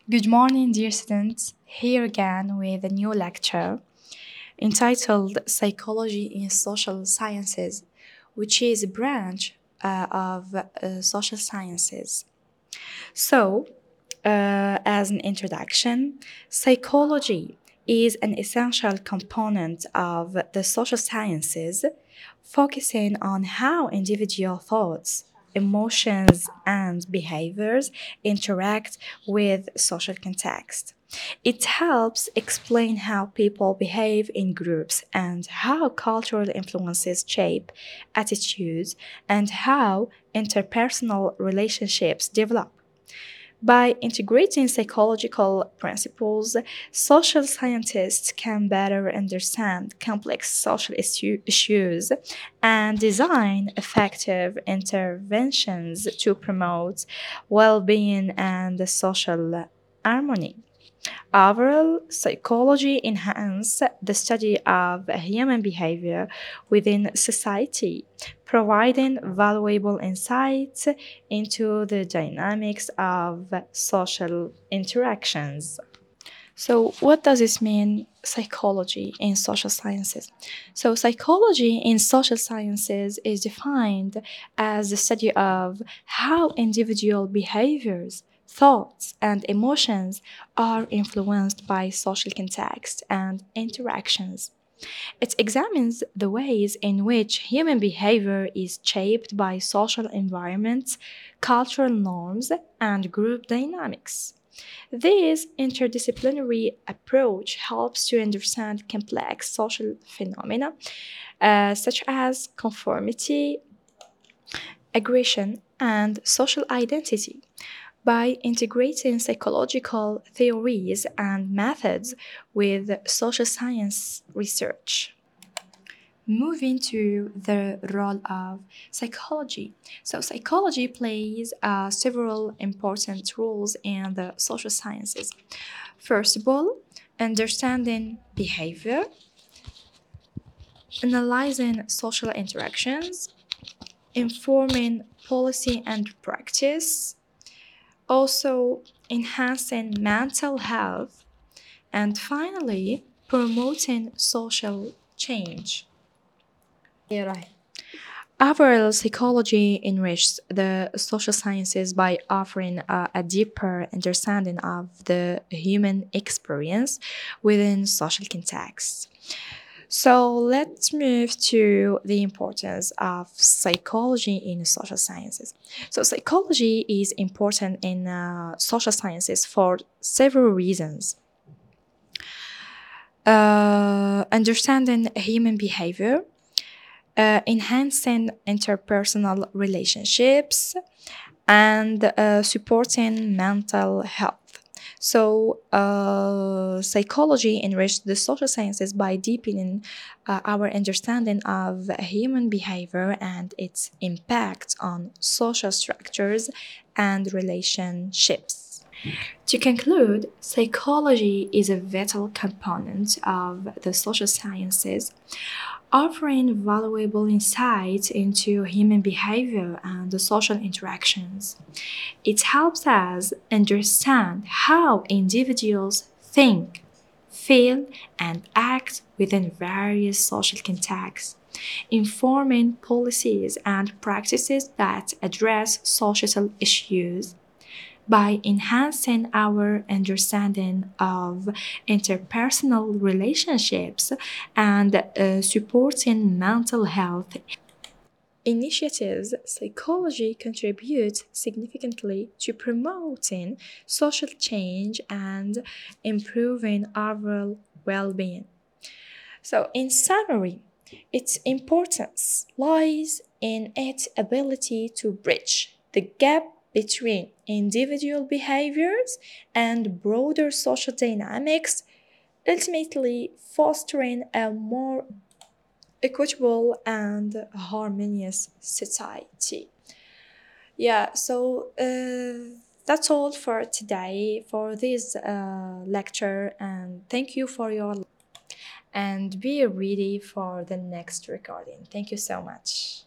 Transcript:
Good morning, dear students. Here again with a new lecture entitled Psychology in Social Sciences, which is a branch of social sciences. So, as an introduction, psychology is an essential component of the social sciences, focusing on how individual thoughts, emotions, and behaviors interact with social context. It helps explain how people behave in groups and how cultural influences shape attitudes and how interpersonal relationships develop. By integrating psychological principles, social scientists can better understand complex social issues and design effective interventions to promote well being and social harmony. Overall, psychology enhances the study of human behavior within society, providing valuable insights into the dynamics of social interactions. So, what does this mean, psychology in social sciences? So, psychology in social sciences is defined as the study of how individual behaviors, thoughts, and emotions are influenced by social context and interactions. It examines the ways in which human behavior is shaped by social environments, cultural norms, and group dynamics. This interdisciplinary approach helps to understand complex social phenomena such as conformity, aggression, and social identity. By integrating psychological theories and methods with social science research. Moving to the role of psychology. So, psychology plays several important roles in the social sciences. First of all, understanding behavior, analyzing social interactions, informing policy and practice, also enhancing mental health, and finally, promoting social change. Overall, psychology enriches the social sciences by offering a deeper understanding of the human experience within social contexts. So let's move to the importance of psychology in social sciences. So psychology is important in social sciences for several reasons. Understanding human behavior, enhancing interpersonal relationships, and supporting mental health. So, psychology enriches the social sciences by deepening our understanding of human behavior and its impact on social structures and relationships. To conclude, psychology is a vital component of the social sciences, offering valuable insights into human behavior and the social interactions. It helps us understand how individuals think, feel, and act within various social contexts, informing policies and practices that address societal issues. By enhancing our understanding of interpersonal relationships and supporting mental health initiatives, psychology contributes significantly to promoting social change and improving overall well being. So, in summary, its importance lies in its ability to bridge the gap between individual behaviors and broader social dynamics, ultimately fostering a more equitable and harmonious society. Yeah, so that's all for today for this lecture, and thank you for your and be ready for the next recording. Thank you so much.